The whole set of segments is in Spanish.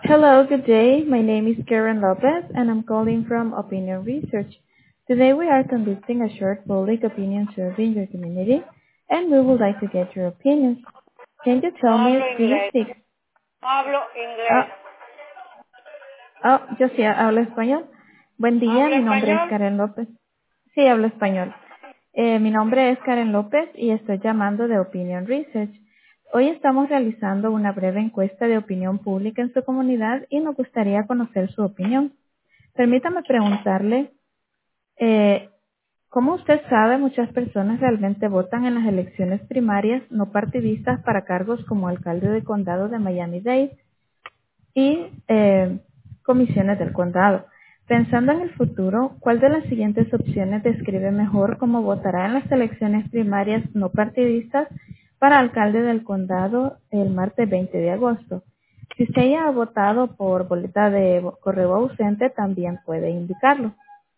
Hello, good day. My name is Karen Lopez, and I'm calling from Opinion Research. Today we are conducting a short public opinion survey in your community, and we would like to get your opinions. Can you No tell me, hablo do you inglés. speak? No hablo inglés. Yo sí hablo español. Buen día, ¿Habla mi nombre es español? Karen López. Sí, hablo español. Mi nombre es Karen López y estoy llamando de Opinion Research. Hoy estamos realizando una breve encuesta de opinión pública en su comunidad y nos gustaría conocer su opinión. Permítame preguntarle, como usted sabe, muchas personas realmente votan en las elecciones primarias no partidistas para cargos como alcalde de condado de Miami-Dade y comisiones del condado. Pensando en el futuro, ¿cuál de las siguientes opciones describe mejor cómo votará en las elecciones primarias no partidistas para alcalde del condado el martes 20 de agosto? Si usted ya ha votado por boleta de correo ausente, también puede indicarlo.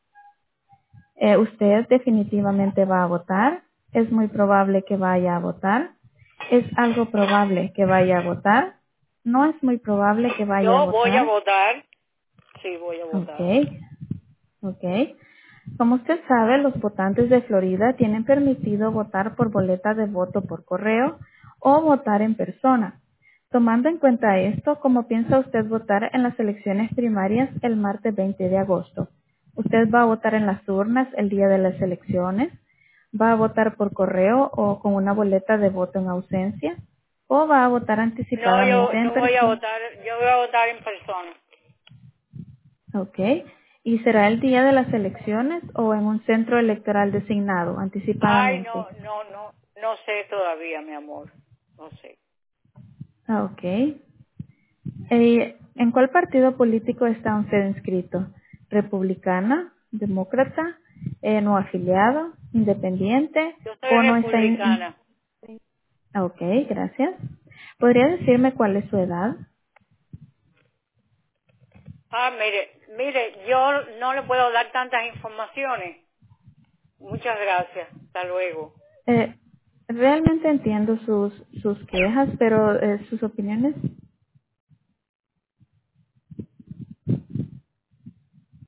¿Usted definitivamente va a votar? ¿Es muy probable que vaya a votar? ¿Es algo probable que vaya a votar? ¿No es muy probable que vaya a Yo voy a votar? votar. Sí, voy a votar. Ok. Como usted sabe, los votantes de Florida tienen permitido votar por boleta de voto por correo o votar en persona. Tomando en cuenta esto, ¿cómo piensa usted votar en las elecciones primarias el martes 20 de agosto? ¿Usted va a votar en las urnas el día de las elecciones? ¿Va a votar por correo o con una boleta de voto en ausencia? ¿O va a votar No, anticipadamente en yo voy a persona? votar. Yo voy a votar en persona. Ok. ¿Y será el día de las elecciones o en un centro electoral designado Ay, anticipadamente? no sé todavía, mi amor. No sé. Ok. ¿En cuál partido político está usted inscrito? ¿Republicana? ¿Demócrata? ¿No afiliado? ¿Independiente? Yo soy ¿O no está republicana. Ok, gracias. ¿Podría decirme cuál es su edad? Ah, mire, yo no le puedo dar tantas informaciones. Muchas gracias. Hasta luego. Realmente entiendo sus quejas, pero sus opiniones